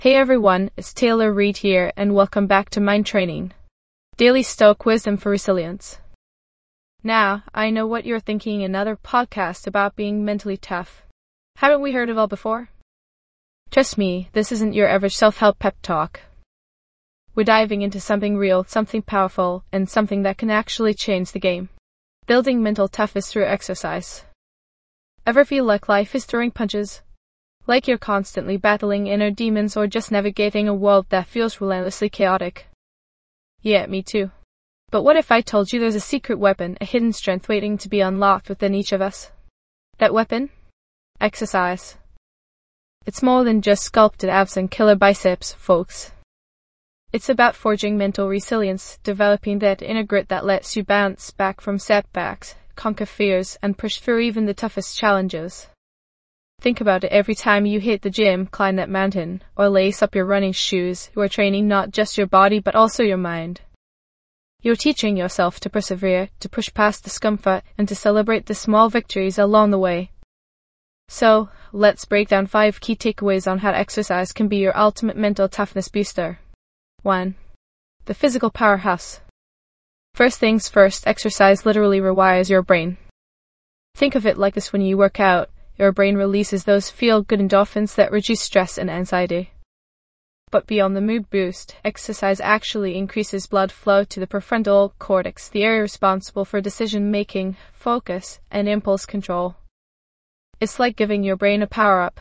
Hey everyone, it's Taylor Reid here, and welcome back to Mind Training, daily Stoic wisdom for resilience. Now, I know what you're thinking, another podcast about being mentally tough. Haven't we heard it all before? Trust me, this isn't your average self-help pep talk. We're diving into something real, something powerful, and something that can actually change the game. Building mental toughness through exercise. Ever feel like life is throwing punches? Like you're constantly battling inner demons or just navigating a world that feels relentlessly chaotic? Yeah, me too. But what if I told you there's a secret weapon, a hidden strength waiting to be unlocked within each of us? That weapon? Exercise. It's more than just sculpted abs and killer biceps, folks. It's about forging mental resilience, developing that inner grit that lets you bounce back from setbacks, conquer fears, and push through even the toughest challenges. Think about it every time you hit the gym, climb that mountain, or lace up your running shoes. You are training not just your body but also your mind. You're teaching yourself to persevere, to push past discomfort, and to celebrate the small victories along the way. So, let's break down 5 key takeaways on how exercise can be your ultimate mental toughness booster. 1. The physical powerhouse. First things first, exercise literally rewires your brain. Think of it like this: when you work out, your brain releases those feel-good endorphins that reduce stress and anxiety. But beyond the mood boost, exercise actually increases blood flow to the prefrontal cortex, the area responsible for decision-making, focus, and impulse control. It's like giving your brain a power-up.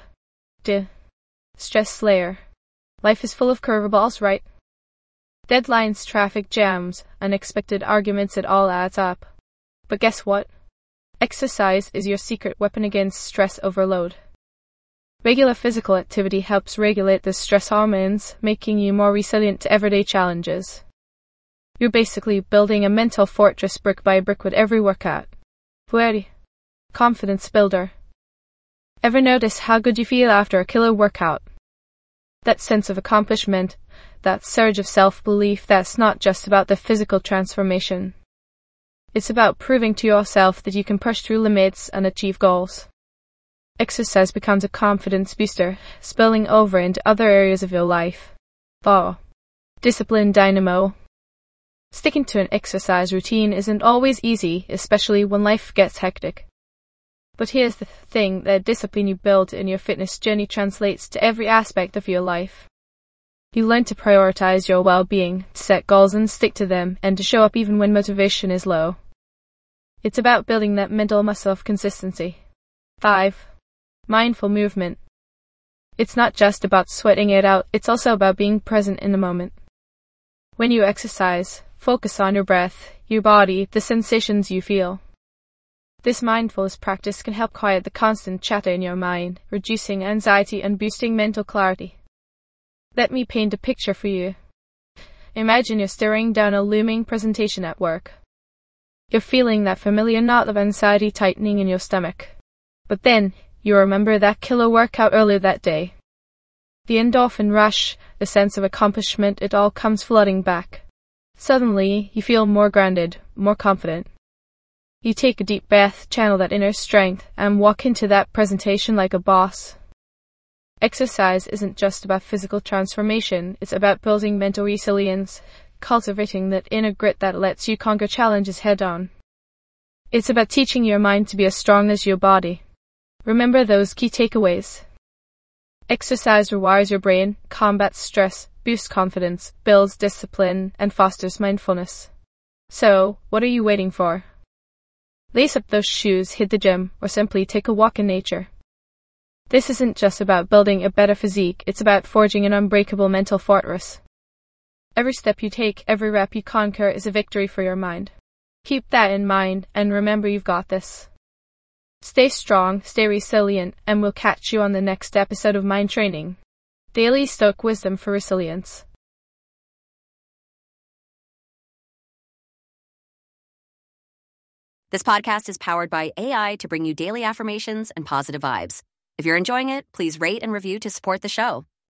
Stress slayer. Life is full of curveballs, right? Deadlines, traffic jams, unexpected arguments, it all adds up. But guess what? Exercise is your secret weapon against stress overload. Regular physical activity helps regulate the stress hormones, making you more resilient to everyday challenges. You're basically building a mental fortress brick by brick with every workout. Confidence builder. Ever notice how good you feel after a killer workout? That sense of accomplishment, that surge of self-belief, that's not just about the physical transformation. It's about proving to yourself that you can push through limits and achieve goals. Exercise becomes a confidence booster, spilling over into other areas of your life. Discipline dynamo. Sticking to an exercise routine isn't always easy, especially when life gets hectic. But here's the thing, that discipline you build in your fitness journey translates to every aspect of your life. You learn to prioritize your well-being, to set goals and stick to them, and to show up even when motivation is low. It's about building that mental muscle of consistency. 5. Mindful movement. It's not just about sweating it out, it's also about being present in the moment. When you exercise, focus on your breath, your body, the sensations you feel. This mindfulness practice can help quiet the constant chatter in your mind, reducing anxiety and boosting mental clarity. Let me paint a picture for you. Imagine you're staring down a looming presentation at work. You're feeling that familiar knot of anxiety tightening in your stomach. But then, you remember that killer workout earlier that day. The endorphin rush, the sense of accomplishment, it all comes flooding back. Suddenly, you feel more grounded, more confident. You take a deep breath, channel that inner strength, and walk into that presentation like a boss. Exercise isn't just about physical transformation, it's about building mental resilience, cultivating that inner grit that lets you conquer challenges head-on. It's about teaching your mind to be as strong as your body. Remember those key takeaways. Exercise rewires your brain, combats stress, boosts confidence, builds discipline, and fosters mindfulness. So, what are you waiting for? Lace up those shoes, hit the gym, or simply take a walk in nature. This isn't just about building a better physique, it's about forging an unbreakable mental fortress. Every step you take, every rep you conquer is a victory for your mind. Keep that in mind, and remember, you've got this. Stay strong, stay resilient, and we'll catch you on the next episode of Mind Training, daily Stoic wisdom for resilience. This podcast is powered by AI to bring you daily affirmations and positive vibes. If you're enjoying it, please rate and review to support the show.